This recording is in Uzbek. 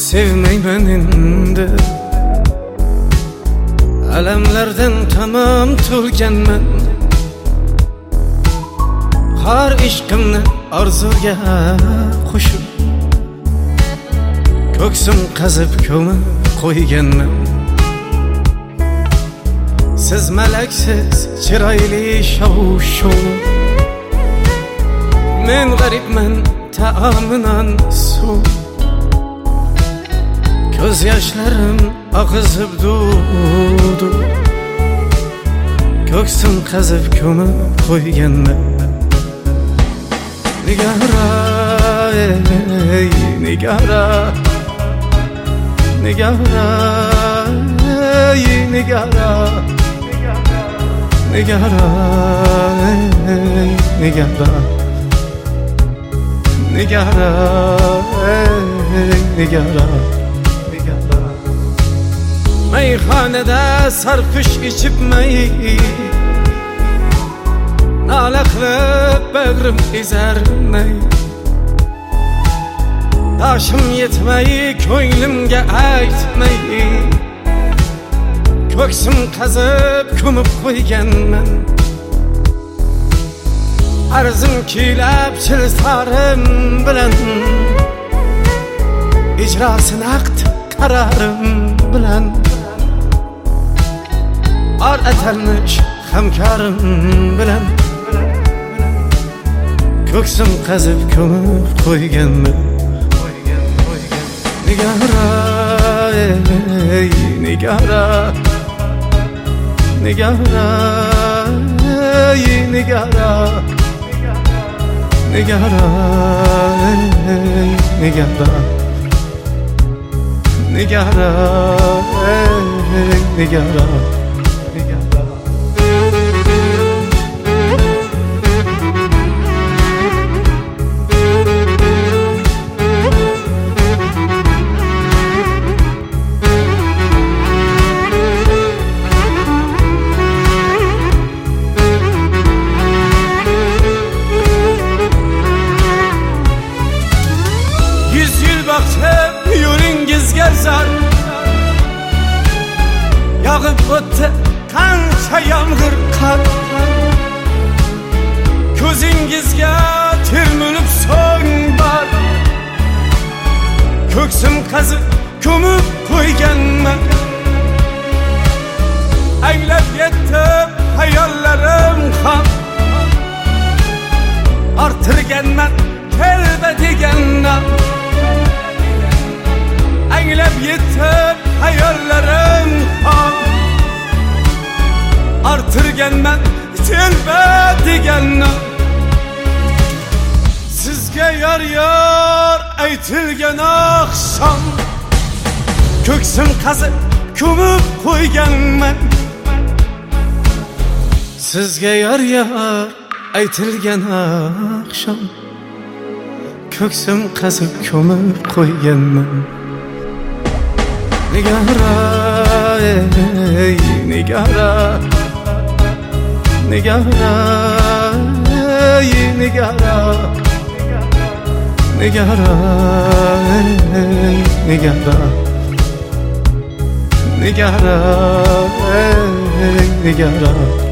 sevmeymen endi. Alamlardan tamam to'lganman. Har ishqimni orzuga qo'shib ko'ksim qazib ko'mib qo'yganman. Siz malaksiz chiroyli shov-shuv, men g'aribman taominan suv. Ko'z yoshlarim oqizib duv-duv, ko'ksim qazib ko'mib qo'yganman. Nigara, ey nigara, nigara, ey nigara, nigara, ey nigara, nigara, ey nigara. Meyhanede sarhoş içip nala qilib bag'rim ezar may. Toshim yetmay ko'nglimga aytmay, ko'ksim qazib ko'mib qo'yganman. Arzim kuylab chilsarim bilan, ijrosi naqd qararim bilan. Ar atalmish hamkorim bilan, ko'ksim qazib ko'mib qo'yganman. Nigara, ey nigara, nigara, ey nigara, nigara, ey nigara, nigara, ey nigara. Yo'lingizga zar yog'ib o'tdi qancha yomg'ir qor. Ko'zingizga termilib so'ng bor, ko'ksim qazib ko'mib qo'yganman. Anglab yetib hayollarim ham, orttirganman telba degandan. Anglab yetib hayollarim ham, orttirganman telba degandan. Sizga yor aytilgan oqshom, ko'ksim qazib ko'mib qo'yganman. Sizga yor aytilgan oqshom, ko'ksim qazib ko'mib qo'yganman. Nigara, ey nigara, nigara, ey nigara, nigara, ey nigara, nigara, ey nigara.